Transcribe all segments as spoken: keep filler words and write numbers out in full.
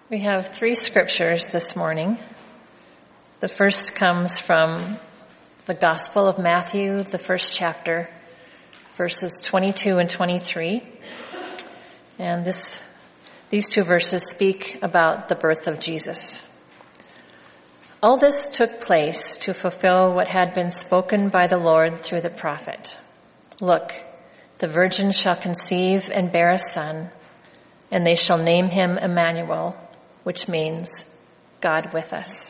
We have three scriptures this morning. The first comes from the Gospel of Matthew, the first chapter, verses twenty-two and twenty-three. And this, these two verses speak about the birth of Jesus. All this took place to fulfill what had been spoken by the Lord through the prophet. Look, the virgin shall conceive and bear a son, and they shall name him Emmanuel, which means God with us.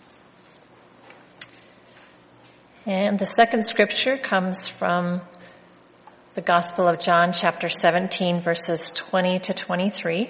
And the second scripture comes from the Gospel of John, chapter seventeen, verses twenty to twenty-three.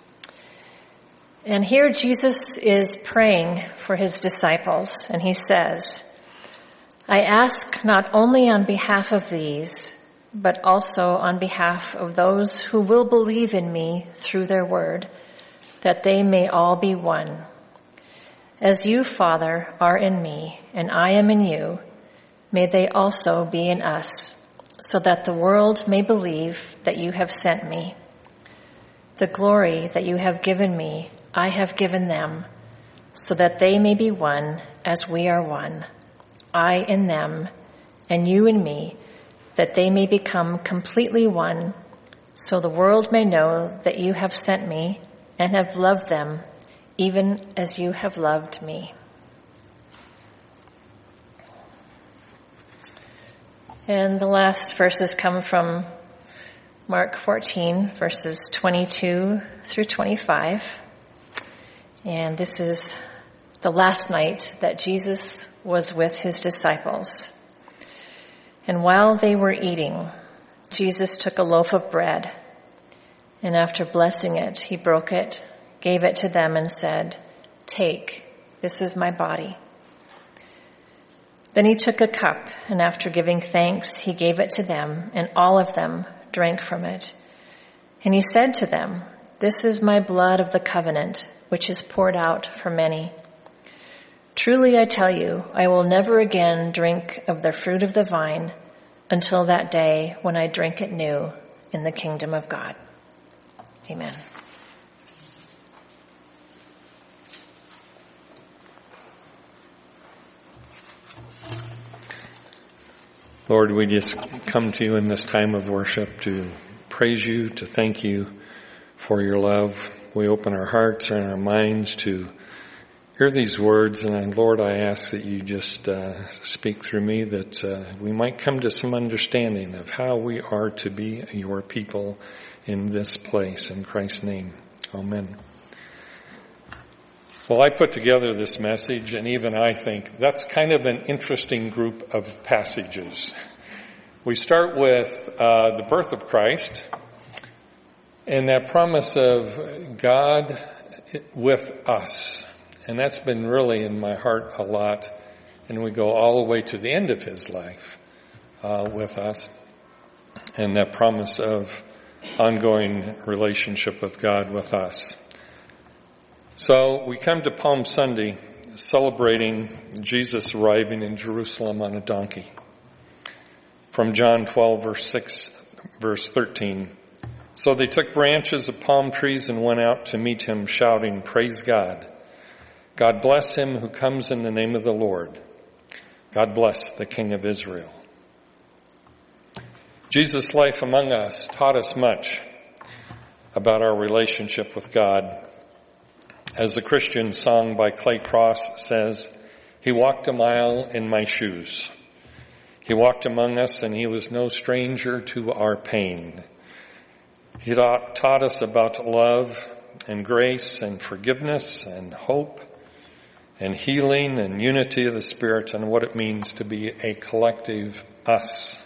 And here Jesus is praying for his disciples, and he says, I ask not only on behalf of these, but also on behalf of those who will believe in me through their word, that they may all be one. As you, Father, are in me, and I am in you, may they also be in us, so that the world may believe that you have sent me. The glory that you have given me, I have given them, so that they may be one as we are one, I in them, and you in me, that they may become completely one, so the world may know that you have sent me and have loved them, even as you have loved me. And the last verses come from Mark fourteen, verses twenty-two through twenty-five. And this is the last night that Jesus was with his disciples. And while they were eating, Jesus took a loaf of bread, and after blessing it, he broke it, gave it to them, and said, Take, this is my body. Then he took a cup, and after giving thanks, he gave it to them, and all of them drank from it. And he said to them, This is my blood of the covenant, which is poured out for many. Truly I tell you, I will never again drink of the fruit of the vine until that day when I drink it new in the kingdom of God. Amen. Lord, we just come to you in this time of worship to praise you, to thank you for your love. We open our hearts and our minds to hear these words, and Lord, I ask that you just uh, speak through me, that uh, we might come to some understanding of how we are to be your people in this place. In Christ's name, amen. Well, I put together this message, and even I think that's kind of an interesting group of passages. We start with uh, the birth of Christ, and that promise of God with us. And that's been really in my heart a lot. And we go all the way to the end of his life uh, with us, and that promise of ongoing relationship with God with us. So we come to Palm Sunday celebrating Jesus arriving in Jerusalem on a donkey. From John twelve, verse six, verse thirteen. So they took branches of palm trees and went out to meet him, shouting, Praise God. God bless him who comes in the name of the Lord. God bless the King of Israel. Jesus' life among us taught us much about our relationship with God. As the Christian song by Clay Cross says, he walked a mile in my shoes. He walked among us, and he was no stranger to our pain. He taught us about love and grace and forgiveness and hope and healing and unity of the Spirit, and what it means to be a collective us.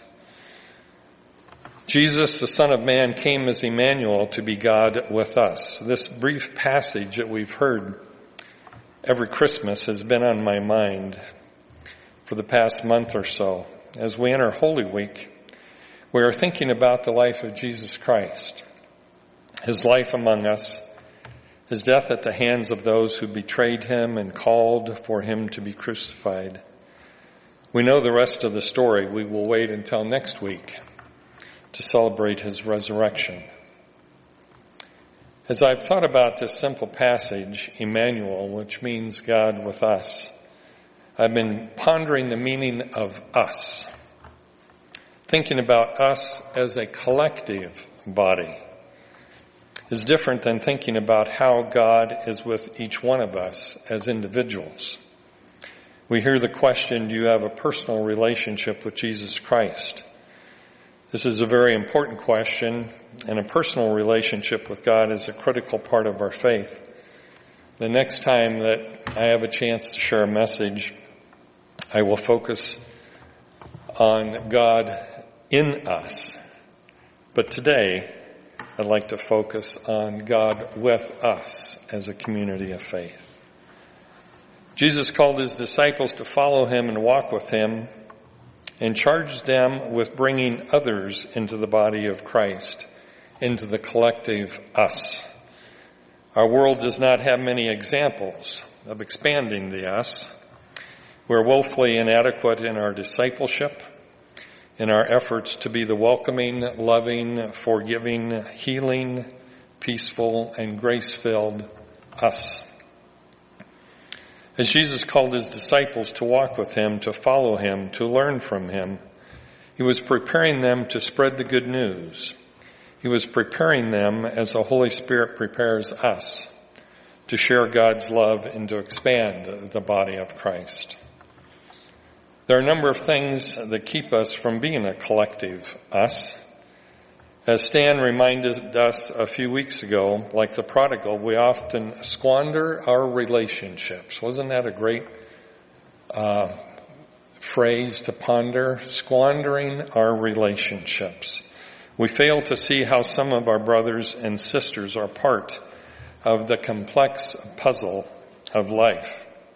Jesus, the Son of Man, came as Emmanuel to be God with us. This brief passage that we've heard every Christmas has been on my mind for the past month or so. As we enter Holy Week, we are thinking about the life of Jesus Christ, his life among us, his death at the hands of those who betrayed him and called for him to be crucified. We know the rest of the story. We will wait until next week to celebrate his resurrection. As I've thought about this simple passage, Emmanuel, which means God with us, I've been pondering the meaning of us, thinking about us as a collective body is different than thinking about how God is with each one of us as individuals. We hear the question, do you have a personal relationship with Jesus Christ? This is a very important question, and a personal relationship with God is a critical part of our faith. The next time that I have a chance to share a message, I will focus on God in us. But today, I'd like to focus on God with us as a community of faith. Jesus called his disciples to follow him and walk with him, and charged them with bringing others into the body of Christ, into the collective us. Our world does not have many examples of expanding the us. We're woefully inadequate in our discipleship, in our efforts to be the welcoming, loving, forgiving, healing, peaceful, and grace-filled us. As Jesus called his disciples to walk with him, to follow him, to learn from him, he was preparing them to spread the good news. He was preparing them as the Holy Spirit prepares us to share God's love and to expand the body of Christ. There are a number of things that keep us from being a collective us. As Stan reminded us a few weeks ago, like the prodigal, we often squander our relationships. Wasn't that a great uh, phrase to ponder? Squandering our relationships. We fail to see how some of our brothers and sisters are part of the complex puzzle of life.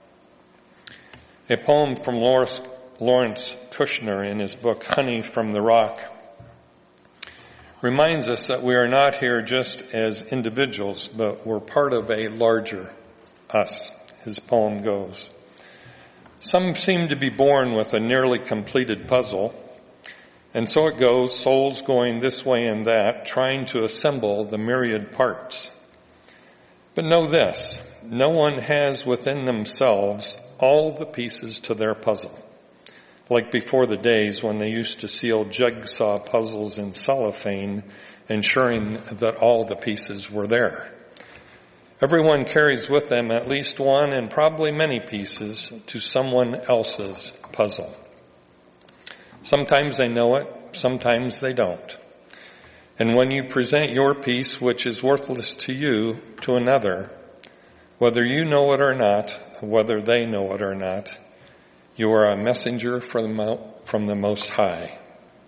A poem from Lawrence, Lawrence Kushner in his book, Honey from the Rock, reminds us that we are not here just as individuals, but we're part of a larger us, his poem goes. Some seem to be born with a nearly completed puzzle, and so it goes, souls going this way and that, trying to assemble the myriad parts. But know this, no one has within themselves all the pieces to their puzzle. Like before the days when they used to seal jigsaw puzzles in cellophane, ensuring that all the pieces were there. Everyone carries with them at least one and probably many pieces to someone else's puzzle. Sometimes they know it, sometimes they don't. And when you present your piece, which is worthless to you, to another, whether you know it or not, whether they know it or not, you are a messenger from the Most High.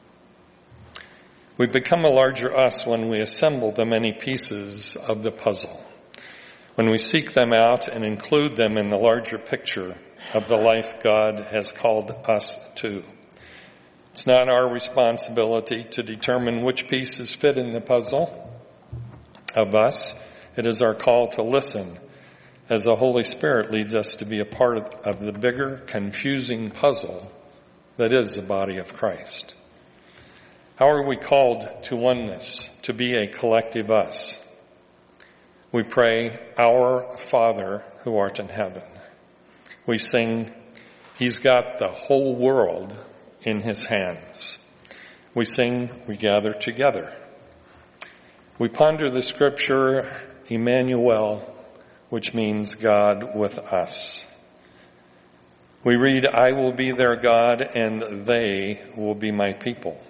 We become a larger us when we assemble the many pieces of the puzzle, when we seek them out and include them in the larger picture of the life God has called us to. It's not our responsibility to determine which pieces fit in the puzzle of us. It is our call to listen as the Holy Spirit leads us to be a part of the bigger, confusing puzzle that is the body of Christ. How are we called to oneness, to be a collective us? We pray, Our Father who art in heaven. We sing, He's got the whole world in His hands. We sing, we gather together. We ponder the scripture, Emmanuel, which means God with us. We read, I will be their God and they will be my people.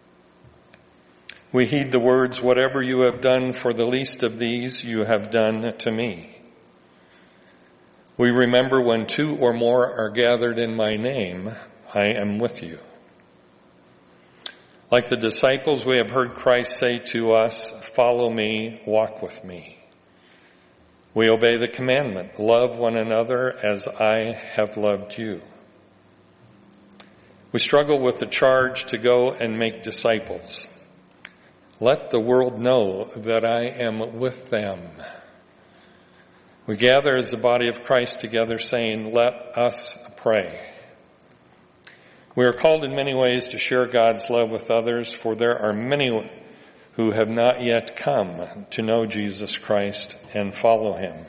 We heed the words, whatever you have done for the least of these, you have done to me. We remember when two or more are gathered in my name, I am with you. Like the disciples, we have heard Christ say to us, follow me, walk with me. We obey the commandment, love one another as I have loved you. We struggle with the charge to go and make disciples. Let the world know that I am with them. We gather as the body of Christ together saying, let us pray. We are called in many ways to share God's love with others, for there are many who have not yet come to know Jesus Christ and follow him.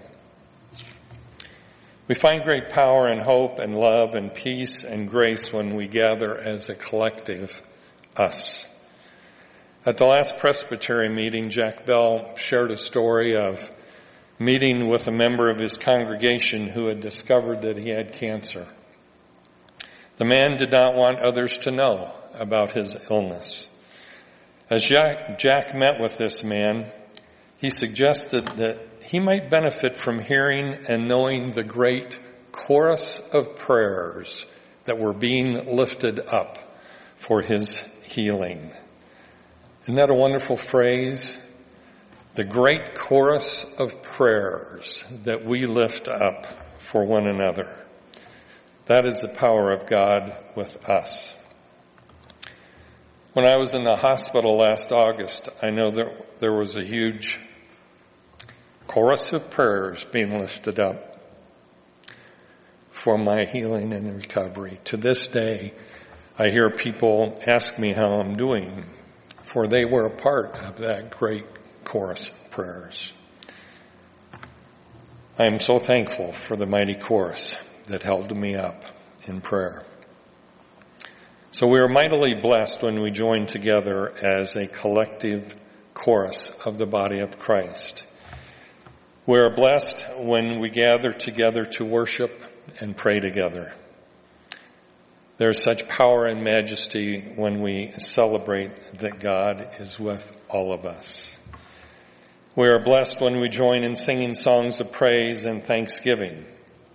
We find great power and hope and love and peace and grace when we gather as a collective, us. At the last presbytery meeting, Jack Bell shared a story of meeting with a member of his congregation who had discovered that he had cancer. The man did not want others to know about his illness. As Jack, Jack met with this man, he suggested that he might benefit from hearing and knowing the great chorus of prayers that were being lifted up for his healing. Isn't that a wonderful phrase? The great chorus of prayers that we lift up for one another. That is the power of God with us. When I was in the hospital last August, I know that there was a huge chorus of prayers being lifted up for my healing and recovery. To this day, I hear people ask me how I'm doing, for they were a part of that great chorus of prayers. I am so thankful for the mighty chorus that held me up in prayer. So we are mightily blessed when we join together as a collective chorus of the body of Christ. We are blessed when we gather together to worship and pray together. There is such power and majesty when we celebrate that God is with all of us. We are blessed when we join in singing songs of praise and thanksgiving.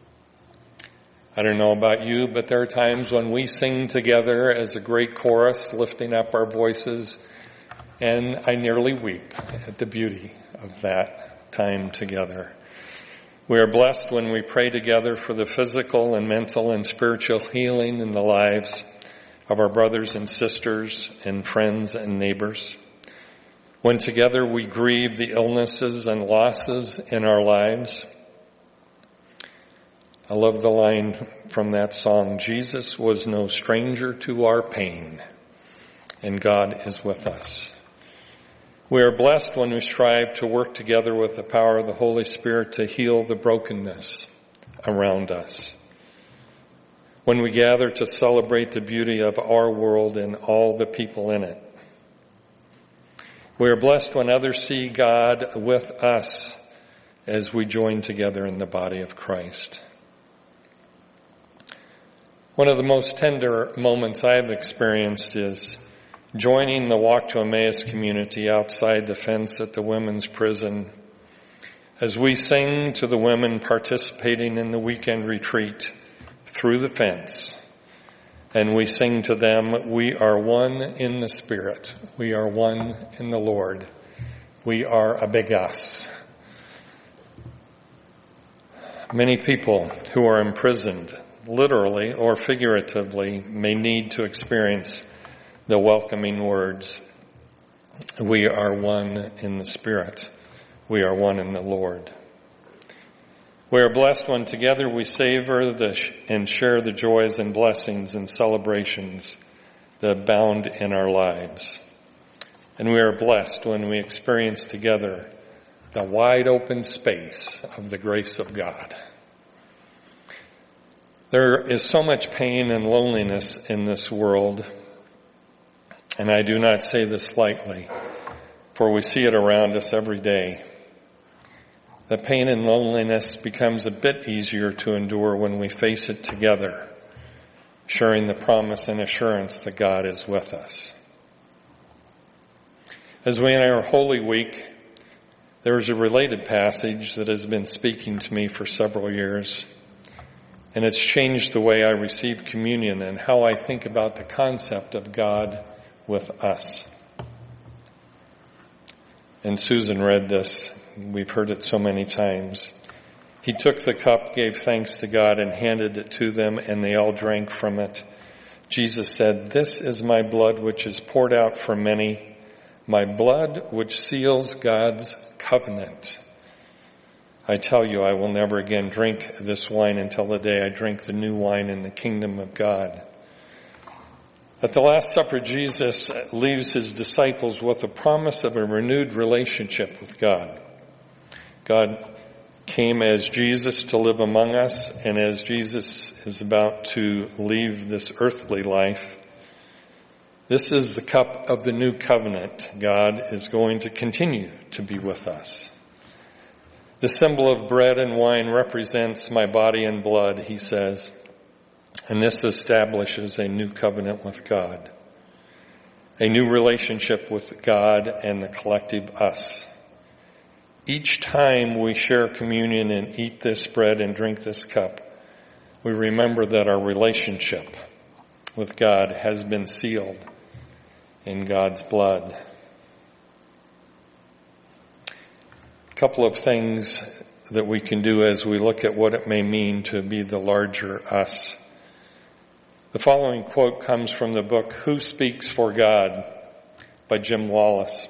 I don't know about you, but there are times when we sing together as a great chorus, lifting up our voices, and I nearly weep at the beauty of that time together. We are blessed when we pray together for the physical and mental and spiritual healing in the lives of our brothers and sisters and friends and neighbors. When together we grieve the illnesses and losses in our lives. I love the line from that song, Jesus was no stranger to our pain, and God is with us. We are blessed when we strive to work together with the power of the Holy Spirit to heal the brokenness around us. When we gather to celebrate the beauty of our world and all the people in it. We are blessed when others see God with us as we join together in the body of Christ. One of the most tender moments I've experienced is joining the Walk to Emmaus community outside the fence at the women's prison as we sing to the women participating in the weekend retreat through the fence. And we sing to them, we are one in the Spirit. We are one in the Lord. We are a big us. Many people who are imprisoned, literally or figuratively, may need to experience the welcoming words, we are one in the Spirit. We are one in the Lord. We are blessed when together we savor the sh- and share the joys and blessings and celebrations that abound in our lives. And we are blessed when we experience together the wide open space of the grace of God. There is so much pain and loneliness in this world, and I do not say this lightly, for we see it around us every day. The pain and loneliness becomes a bit easier to endure when we face it together, sharing the promise and assurance that God is with us. As we enter Holy Week, there is a related passage that has been speaking to me for several years, and it's changed the way I receive communion and how I think about the concept of God with us. And Susan read this. We've heard it so many times. He took the cup, gave thanks to God, and handed it to them, and they all drank from it. Jesus said, "This is my blood which is poured out for many, my blood which seals God's covenant. I tell you, I will never again drink this wine until the day I drink the new wine in the kingdom of God." At the Last Supper, Jesus leaves his disciples with a promise of a renewed relationship with God. God came as Jesus to live among us, and as Jesus is about to leave this earthly life, this is the cup of the new covenant. God is going to continue to be with us. The symbol of bread and wine represents my body and blood, he says, and this establishes a new covenant with God, a new relationship with God and the collective us. Each time we share communion and eat this bread and drink this cup, we remember that our relationship with God has been sealed in God's blood. A couple of things that we can do as we look at what it may mean to be the larger us. The following quote comes from the book Who Speaks for God by Jim Wallace.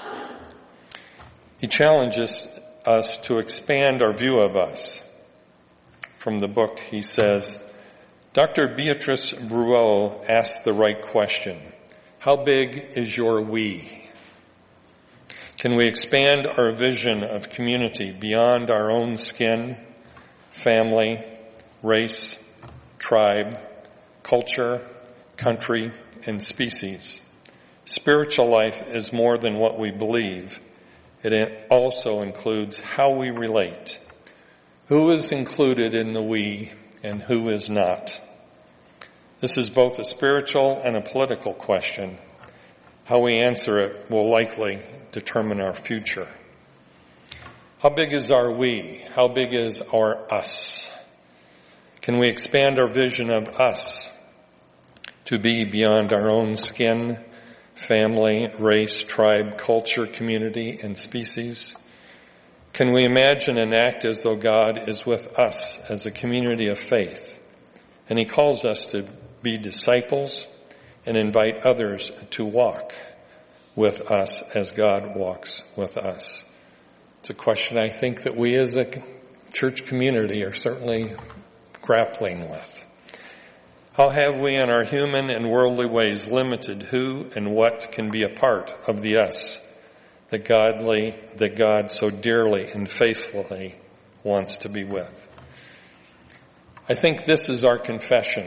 He challenges us to expand our view of us. From the book, he says, Doctor Beatrice Bruot asked the right question. How big is your we? Can we expand our vision of community beyond our own skin, family, race, tribe, culture, country, and species? Spiritual life is more than what we believe. It also includes how we relate. Who is included in the we and who is not? This is both a spiritual and a political question. How we answer it will likely determine our future. How big is our we? How big is our us? Can we expand our vision of us to be beyond our own skin, family, race, tribe, culture, community, and species? Can we imagine and act as though God is with us as a community of faith, and he calls us to be disciples and invite others to walk with us as God walks with us? It's a question I think that we as a church community are certainly grappling with. How have we in our human and worldly ways limited who and what can be a part of the us that godly, that God so dearly and faithfully wants to be with? I think this is our confession.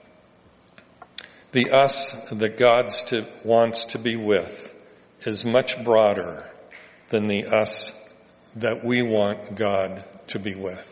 The us that God to, wants to be with is much broader than the us that we want God to be with.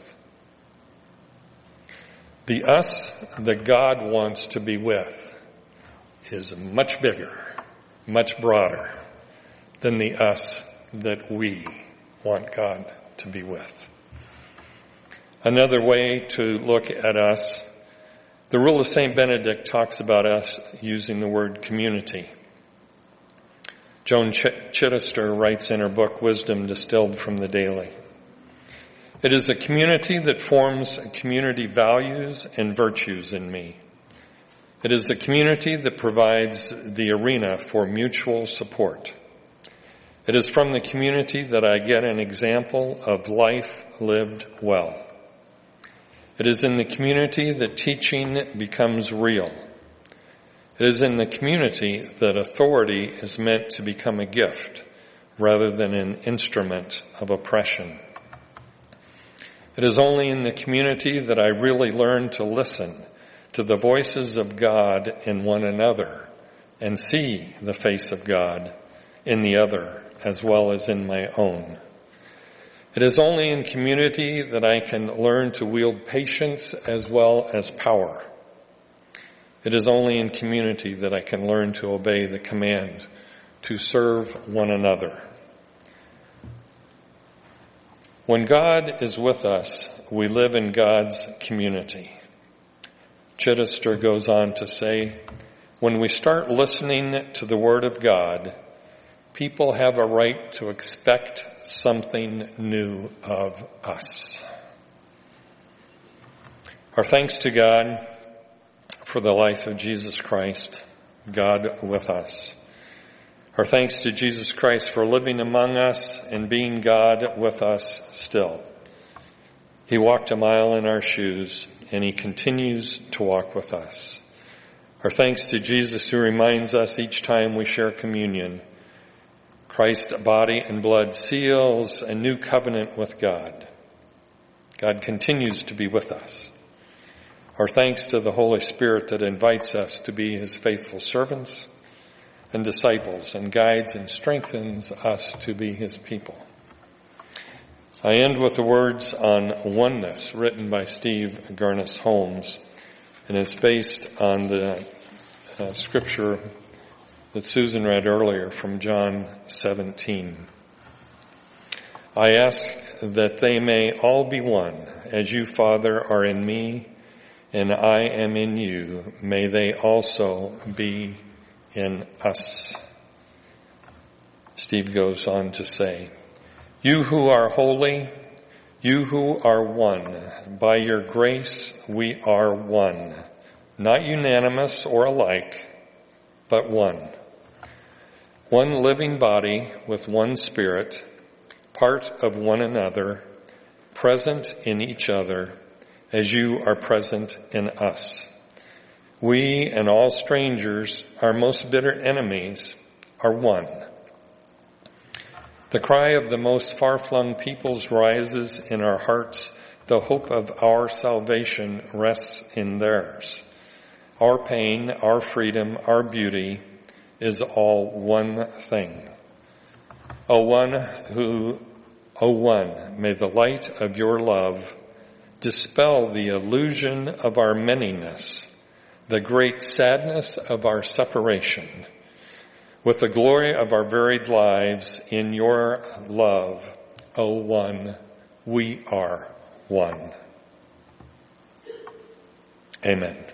The us that God wants to be with is much bigger, much broader than the us that we want God to be with. Another way to look at us, the rule of Saint Benedict talks about us using the word community. Joan Ch- Chittister writes in her book, Wisdom Distilled from the Daily. It is a community that forms community values and virtues in me. It is a community that provides the arena for mutual support. It is from the community that I get an example of life lived well. It is in the community that teaching becomes real. It is in the community that authority is meant to become a gift rather than an instrument of oppression. It is only in the community that I really learn to listen to the voices of God in one another and see the face of God in the other as well as in my own. It is only in community that I can learn to wield patience as well as power. It is only in community that I can learn to obey the command to serve one another. When God is with us, we live in God's community. Chittister goes on to say, when we start listening to the Word of God, people have a right to expect something new of us. Our thanks to God for the life of Jesus Christ, God with us. Our thanks to Jesus Christ for living among us and being God with us still. He walked a mile in our shoes, and he continues to walk with us. Our thanks to Jesus, who reminds us each time we share communion, Christ's body and blood seals a new covenant with God. God continues to be with us. Our thanks to the Holy Spirit that invites us to be his faithful servants and disciples and guides and strengthens us to be his people. I end with the words on oneness written by Steve Garnis Holmes, and it's based on the uh, scripture that Susan read earlier from John seventeen. I ask that they may all be one, as you, Father, are in me, and I am in you. May they also be in us. Steve goes on to say, you who are holy, you who are one, by your grace we are one, not unanimous or alike, but one. One living body with one spirit, part of one another, present in each other, as you are present in us. We and all strangers, our most bitter enemies, are one. The cry of the most far-flung peoples rises in our hearts. The hope of our salvation rests in theirs. Our pain, our freedom, our beauty is all one thing. O one who, O one, may the light of your love dispel the illusion of our manyness, the great sadness of our separation, with the glory of our varied lives in your love, O one, we are one. Amen.